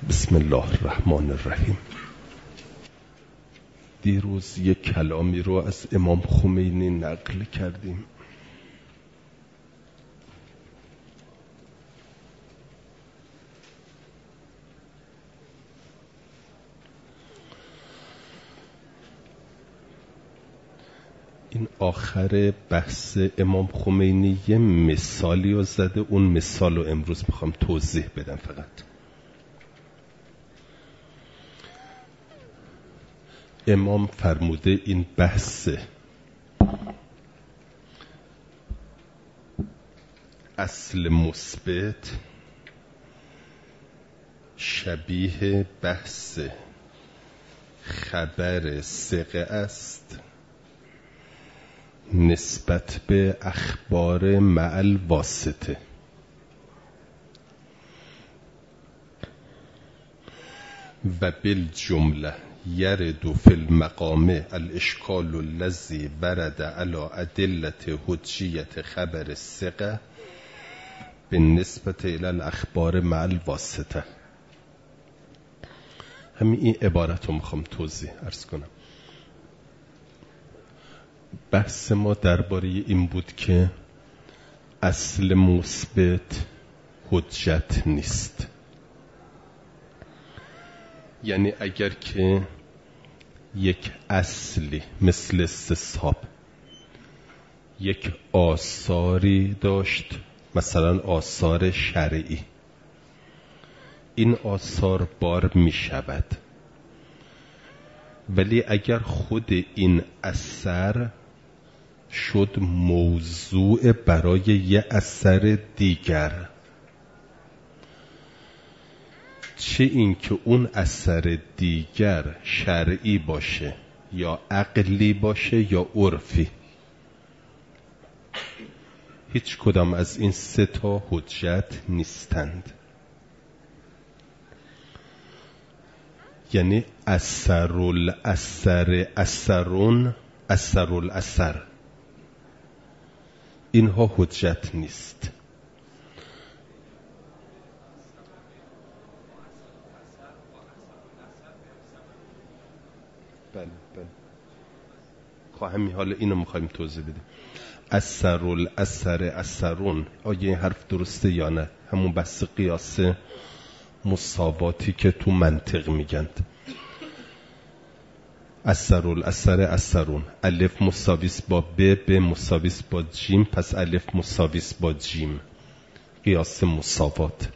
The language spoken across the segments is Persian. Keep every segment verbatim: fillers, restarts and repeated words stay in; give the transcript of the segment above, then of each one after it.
بسم الله الرحمن الرحیم. دیروز یک کلامی رو از امام خمینی نقل کردیم. این آخر بحث امام خمینی یه مثالی رو زده، اون مثال رو امروز میخوام توضیح بدم. فقط امام فرموده این بحث اصل مثبت شبیه بحث خبر ثقه است نسبت به اخبار مع الواسطه. و بالجمله یرد فی المقام الاشکال الذی ورد علی ادله حجیت خبر الثقه بالنسبه الی الاخبار مع الواسطه. همین این عبارت رو میخوام توضیح عرض کنم. بحث ما درباره این بود که اصل مثبت حجت نیست. یعنی اگر که یک اصلی مثل استصحاب یک آثاری داشت، مثلا آثار شرعی، این آثار بار می شود، ولی اگر خود این اثر شد موضوع برای یه اثر دیگر، چه این که اون اثر دیگر شرعی باشه یا عقلی باشه یا عرفی، هیچ کدام از این سه تا حجت نیستند. یعنی اثر الاثر اثرون اثر الاثر اینها حجت نیست. بله بله خواهم حالا اینو میخوایم توضیح بدیم. اثر الاثر اثرون، آیا این حرف درسته یا نه؟ همون بحث قیاس مساواتی که تو منطق میگند. اثر الاثر اثرون، الف مساویس با ب، ب مساویس با جیم، پس الف مساویس با جیم، قیاس مساوات.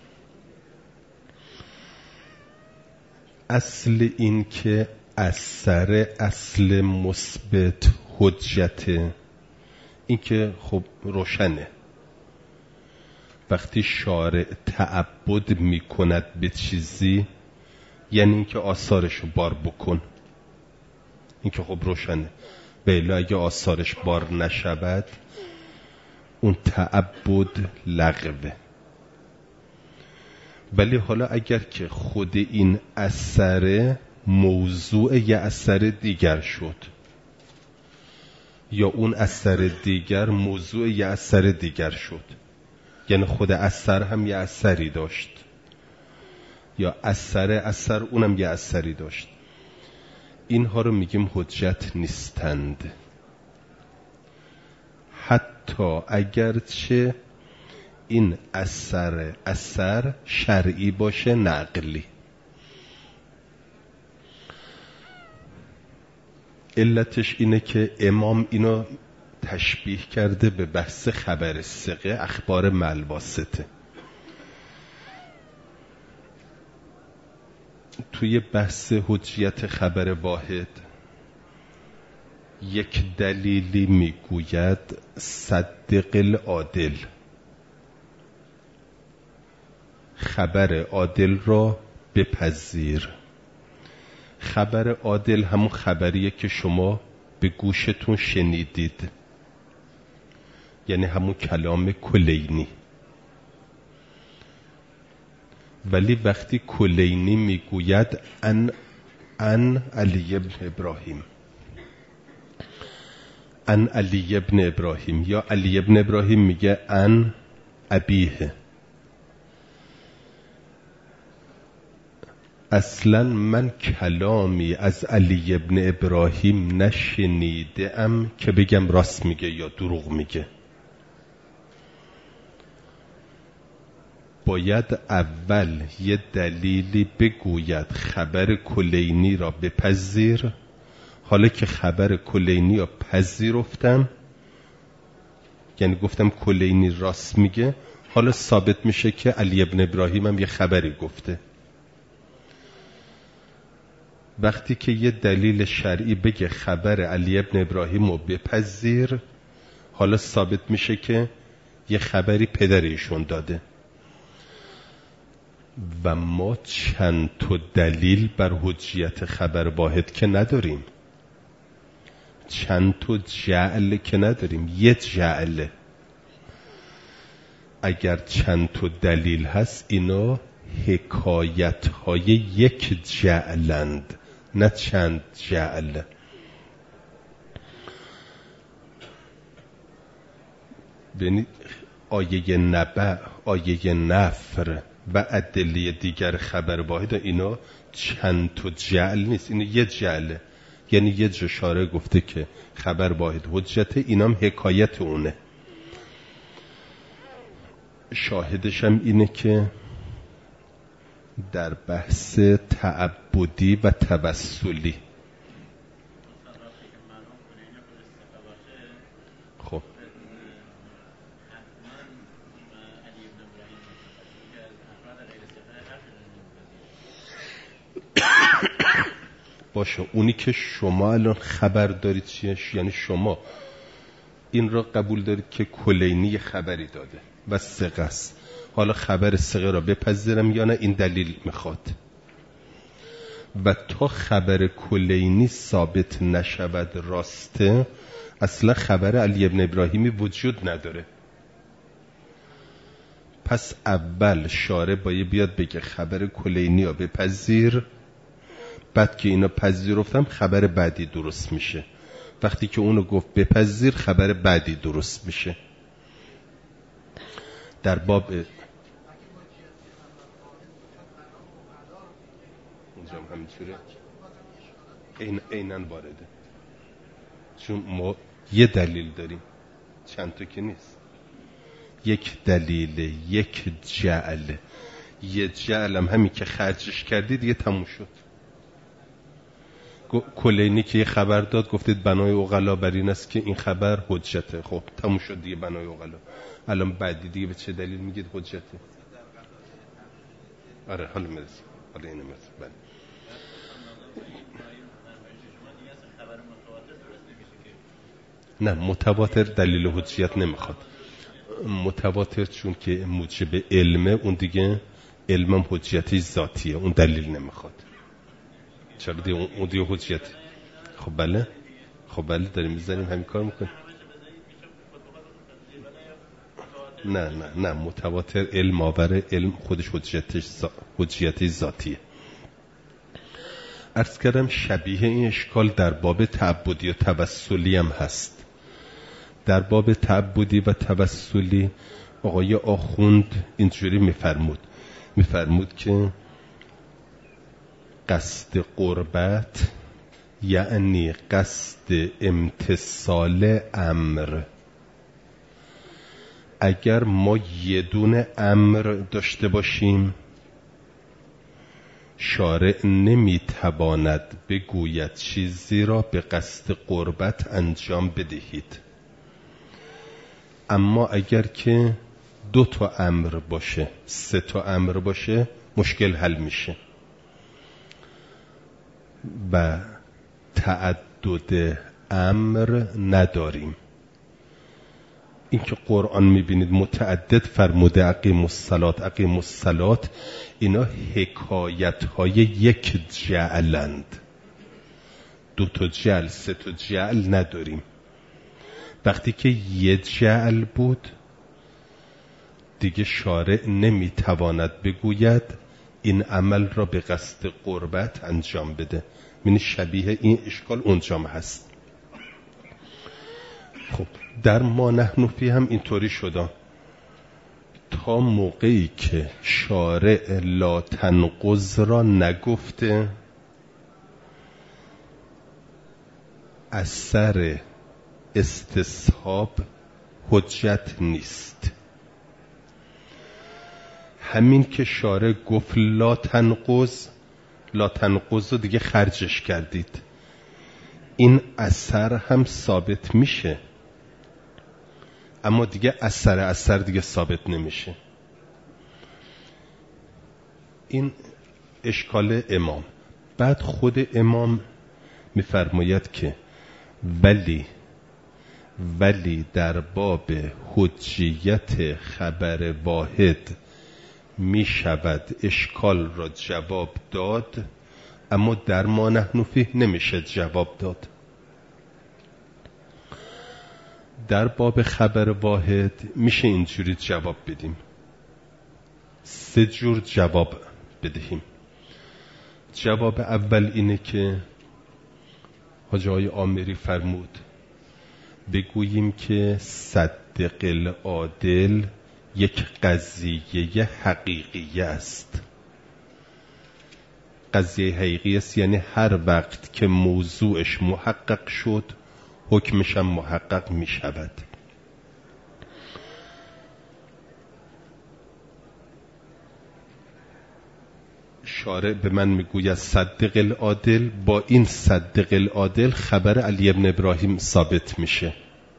اصل این که اثر اصل مثبت حجته، این که خب روشنه. وقتی شارع تعبد میکند به چیزی، یعنی این که آثارشو بار بکن، این که خب روشنه. ولی اگه آثارش بار نشود، اون تعبد لغوه. ولی حالا اگر که خود این اثر موضوع یه اثر دیگر شد، یا اون اثر دیگر موضوع یه اثر دیگر شد، یعنی خود اثر هم یه اثری داشت، یا اثر اثر اونم یه اثری داشت، اینها رو میگیم حجت نیستند، حتی اگرچه این اثر اثر شرعی باشه نقلی. علتش اینه که امام اینو تشبیه کرده به بحث خبر ثقه، اخبار مع الواسطه. توی بحث حجیت خبر واحد یک دلیلی میگوید صدق العادل، خبر عادل را بپذیر. خبر عادل همون خبریه که شما به گوشتون شنیدید، یعنی همون کلام کلینی. ولی وقتی کلینی میگوید ان ان علی ابن ابراهیم، ان علی ابن ابراهیم، یا علی ابن ابراهیم میگه ان ابیه، اصلا من کلامی از علی ابن ابراهیم نشنیدم که بگم راست میگه یا دروغ میگه. باید اول یه دلیلی بگوید خبر کلینی را بپذیر. حالا که خبر کلینی را پذیرفتم، یعنی گفتم کلینی راست میگه، حالا ثابت میشه که علی ابن ابراهیم هم یه خبری گفته. وقتی که یه دلیل شرعی بگه خبر علی ابن ابراهیم رو بپذیر، حالا ثابت میشه که یه خبری پدر ایشون داده. و ما چند تا دلیل بر حجیت خبر واحد که نداریم، چند تا جعل که نداریم، یه جعله. اگر چند تا دلیل هست اینا حکایت های یک جعلند، نه چند جعل. ببینید آیه نبع، آیه نفر و ادله دیگر خبر واحد، اینا چند تا جعل نیست، اینا یه جعله. یعنی یه جا شارع گفته که خبر واحد حجته، اینام حکایت اونه. شاهدش هم اینه که در بحث تعبدی و توسلی، خب باشه، اونی که شما الان خبر دارید چیه؟ یعنی شما این را قبول دارید که کلینی خبری داده و ثقه است. حالا خبر ثقه را بپذیرم یا نه، این دلیل میخواد. و تا خبر کلینی ثابت نشود راسته، اصلا خبر علی ابن ابراهیمی وجود نداره. پس اول شارع باید بیاد بگه خبر کلینی را بپذیر، بعد که اینو پذیرفتم خبر بعدی درست میشه. وقتی که اونو گفت بپذیر، خبر بعدی درست میشه. در باب اینجا هم همینطوره، این اینن وارده، چون ما یه دلیل داریم، چند تا که نیست، یک دلیل، یک جعل. یه جعل هم همین که خرجش کردید دیگه تموم شد. کلینی که یه خبر داد، گفتید بنای عقلا بر این است که این خبر حجته، خب تموم شد دیگه بنای عقلا. الان بعدی دیگه به چه دلیل میگید حجته؟ آره حالا میرسیم، حالا اینو میرسیم. بله نه، متواتر دلیل حجیت نمیخواد. متواتر چون که موجب علمه، اون دیگه علمم حجیتی ذاتیه، اون دلیل نمیخواد. چرا دیگه اون دیگه حجیت؟ خب بله، خب بله داریم میزنیم همین کار میکنیم. نه نه نه، متواتر علم آور، علم خودش حجیتش حجیتی ذاتیه. عرض کردم شبیه این اشکال در باب تعبدی و توسلی هم هست. در باب تعبدی و توسلی آقای آخوند اینجوری میفرمود میفرمود که قصد قربت یعنی قصد امتصال امر. اگر ما یه دونه امر داشته باشیم، شارع نمیتواند بگوید چیزی را به قصد قربت انجام بدهید. اما اگر که دو تا امر باشه، سه تا امر باشه، مشکل حل میشه. و تعدد امر نداریم. این که قرآن میبینید متعدد فرموده اقیم الصلاة اقیم الصلاة، اینا حکایت های یک جعلند. دو تا جعل، سه تا جعل نداریم. وقتی که یه جعل بود دیگه شارع نمیتواند بگوید این عمل را به قصد قربت انجام بده. یعنی شبیه این اشکال اونجام هست. خب در ما نحن فی هم اینطوری شده تا موقعی که شارع لا تنقض را نگفته اثر استصحاب حجت نیست. همین که شارع گفت لا تنقض، لا تنقض رو دیگه خرجش کردید، این اثر هم ثابت میشه، اما دیگه اثر اثر دیگه ثابت نمیشه. این اشکال امام. بعد خود امام میفرماید که ولی ولی در باب حجیت خبر واحد می شود اشکال را جواب داد، اما در ما نحن فیه نمیشه جواب داد. در باب خبر واحد میشه اینجوری جواب بدیم، سه جور جواب بدهیم. جواب اول اینه که حاجی آقای آمری فرمود بگوییم که صدق العادل یک قضیه حقیقی است. قضیه حقیقی است یعنی هر وقت که موضوعش محقق شد حکمش هم محقق می شود. شارع به من میگوید صدق العادل، با این صدق العادل خبر علی ابن ابراهیم ثابت میشه،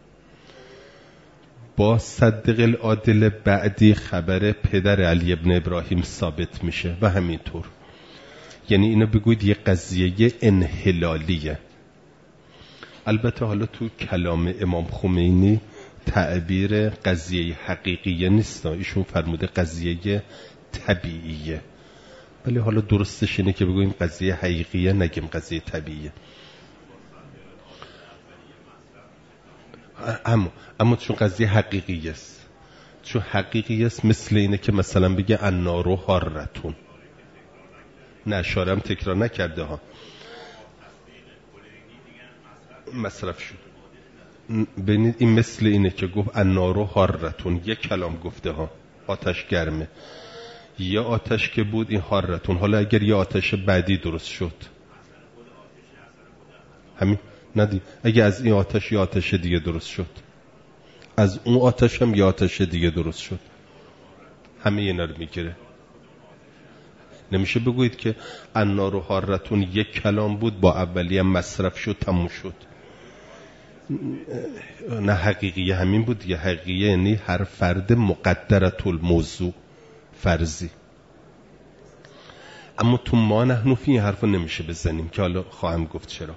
با صدق العادل بعدی خبر پدر علی ابن ابراهیم ثابت میشه و همینطور. یعنی اینو بگوید یه قضیه انحلالیه. البته حالا تو کلام امام خمینی تعبیر قضیه حقیقیه نیست، ایشون فرموده قضیه طبیعیه، ولی حالا درستش اینه که بگویم قضیه حقیقیه، نگیم قضیه طبیعیه. اما اما چون قضیه حقیقی است، چون حقیقی است مثل اینه که مثلا بگه النار حارتون، نه شارع هم تکرار نکرده ها، مصرف شد. ببینید این مثل اینه که گفت النار حارتون، یک کلام گفته ها، آتش گرمه، یا آتش که بود این حارتون. حالا اگر یه آتش بعدی درست شد همین ندی، اگه از این آتش یه آتش دیگه درست شد، از اون آتش هم یه آتش دیگه درست شد، همه اینا رو میگیره. نمیشه بگویید که النار حارتون یک کلام بود با اولیه مصرف شد تموم شد. نه حقیقی همین بود، یه حقیقی یعنی هر فرد مقدرت الموضوع فرضی. اما تو ما نحن فی این حرفو نمیشه بزنیم که حالا خواهم گفت چرا.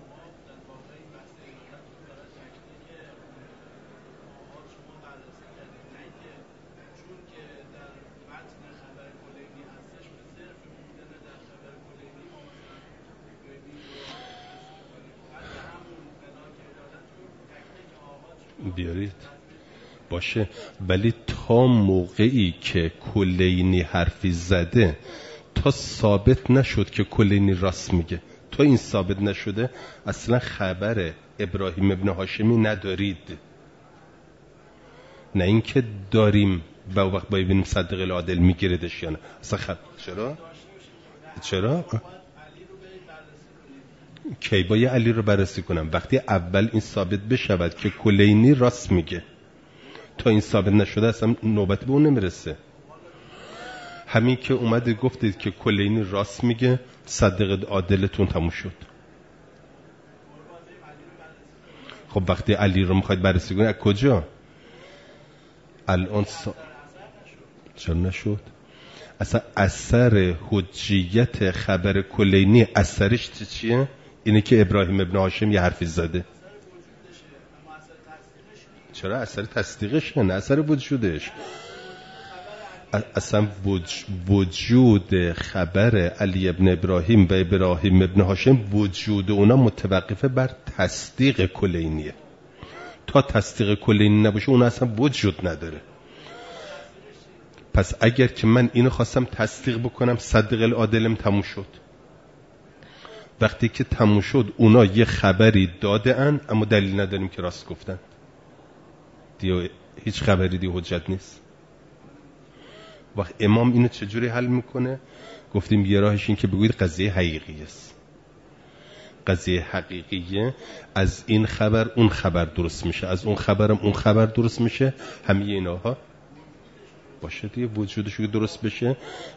بیارید باشه، ولی تا موقعی که کلینی حرفی زده، تا ثابت نشد که کلینی راست میگه، تا این ثابت نشده اصلا خبر ابراهیم ابن هاشمی ندارید. نه اینکه داریم و وقت باید ببینیم صدق العادل میگیردش یا نه اصلا خب. چرا؟ چرا؟ کی باید علی رو بررسی کنم؟ وقتی اول این ثابت بشود که کلینی راست میگه، تا این ثابت نشده اصلا نوبت به اون نمیرسه. همین که اومده گفتید که کلینی راست میگه، صدق عادلتون تموم شد. خب وقتی علی رو میخواید بررسی کنید از کجا؟ الان سا... چرا نشد؟ اصلا اثر حجیت خبر کلینی اثرش چیه؟ اینه که ابراهیم ابن هاشم یه حرفی زده. چرا اثر تصدیقش نه اثر وجودش؟ اصلا وجود خبر علی ابن ابراهیم و ابراهیم ابن هاشم، وجود اونا متوقفه بر تصدیق کلینیه. تا تصدیق کلینی نباشه اون اصلا وجود نداره. پس اگر که من اینو خواستم تصدیق بکنم، صدق العادلم تموم شد. وقتی که تموم شد اونا یه خبری داده ان، اما دلیل نداریم که راست گفتن دیگه، هیچ خبری دیگه حجت نیست. وقت امام اینو چجوری حل میکنه؟ گفتیم یه راهش این که بگوید قضیه حقیقی است. قضیه حقیقیه، از این خبر اون خبر درست میشه، از اون خبرم اون خبر درست میشه، همه اینها باشه دیگه. وجودشو که درست بشه،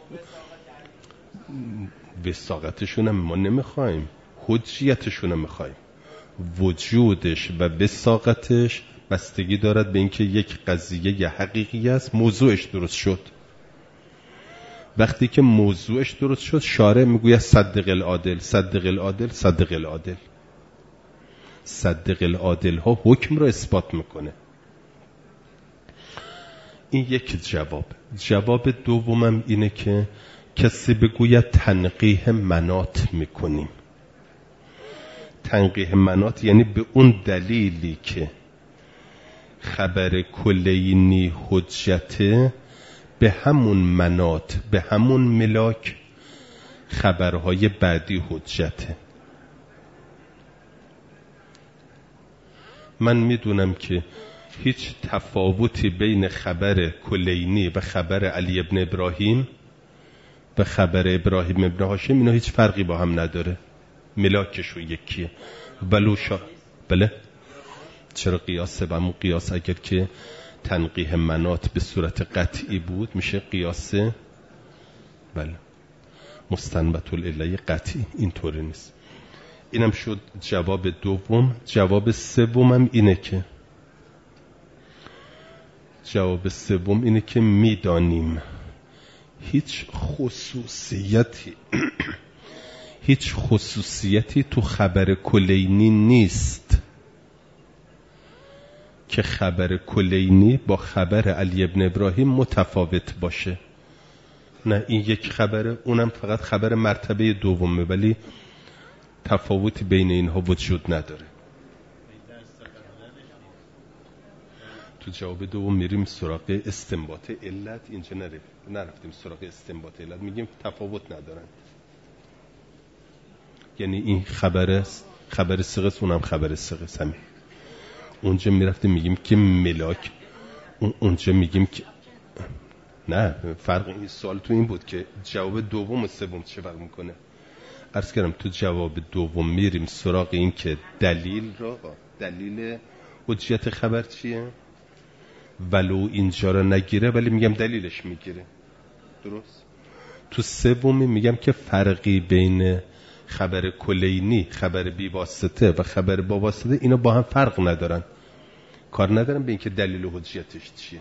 وساقتشون هم ما نمیخوایم، حجیتشون هم میخوایم. وجودش و وساقتش بستگی دارد به اینکه یک قضیه یه حقیقی است، موضوعش درست شد. وقتی که موضوعش درست شد، شارع میگوید صدق العادل، صدق العادل، صدق العادل. صدق العادل ها حکم رو اثبات میکنه. این یک جواب. جواب دومم اینه که کسی بگوید تنقیح مناط میکنیم. تنقیح مناط یعنی به اون دلیلی که خبر کلینی حجته، به همون مناط، به همون ملاک خبرهای بعدی حجته. من میدونم که هیچ تفاوتی بین خبر کلینی و خبر علی ابن ابراهیم و خبر ابراهیم ابن هاشم اینا هیچ فرقی با هم نداره، ملاکشون یکیه. ولو شا بله چرا قیاسه؟ و همون قیاس اگر که تنقیح مناط به صورت قطعی بود میشه قیاس بله مستنبط العله قطعی، اینطوری نیست. اینم شد جواب دوم. جواب سومم اینه که جواب سوم اینه که میدانیم هیچ خصوصیتی هیچ خصوصیتی تو خبر کلینی نیست که خبر کلینی با خبر علی ابن ابراهیم متفاوت باشه. نه، این یک خبره، اونم فقط خبر مرتبه دومه، ولی تفاوتی بین اینها وجود نداره. تو جواب دوم میریم سراغ استنباط علت. اینجا نرفتیم سراغ استنباط علت، میگیم تفاوت ندارن. یعنی این خبر است، خبر ثقه، اونم خبر ثقه. همین اونجا میرفتیم میگیم که ملاک، اونجا میگیم که نه، فرق این سوال تو این بود که جواب دوم و سوم چه فرق میکنه. عرض کردم تو جواب دوم میریم سراغ این که دلیل را، دلیل حجیت خبر چیه، ولو اینجا را نگیره ولی میگم دلیلش میگیره، درست. تو سومی میگم که فرقی بین خبر کلینی، خبر بی واسطه و خبر با واسطه، اینا با هم فرق ندارن، کار ندارن به اینکه دلیل و حجیتش چیه.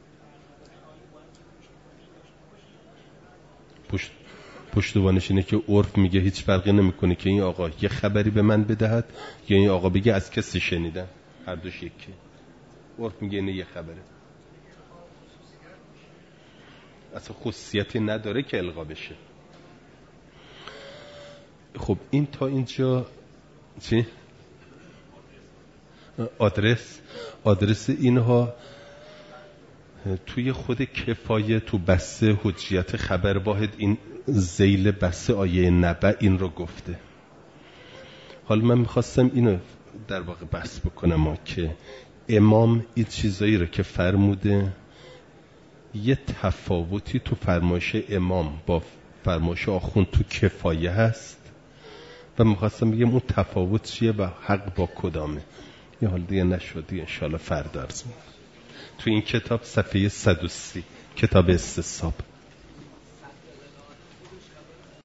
پشت پشتوانش اینه که عرف میگه هیچ فرقی نمیکنه که این آقا یه خبری به من بدهد یا این آقا بگه از کسی شنیدم، هر دوش یکی. عرف میگه اینه یه خبره، اصلا خصوصیتی نداره که القا بشه. خب این تا اینجا چی؟ آدرس آدرس اینها توی خود کفایه، تو بسته حجیت خبر واحد، این ذیل بسته آیه نبأ این رو گفته. حالا من میخواستم اینو در واقع بحث بکنم، ما که امام این چیزایی رو که فرموده، یه تفاوتی تو فرمایش امام با فرمایش آخوند تو کفایه هست و میخواستم بگم اون تفاوت چیه و حق با کدامه. یه حال دیگه نشد دیگه، انشاءالله فردا عرض می‌کنم. تو این کتاب صفحه صد و سی، کتاب استصحاب.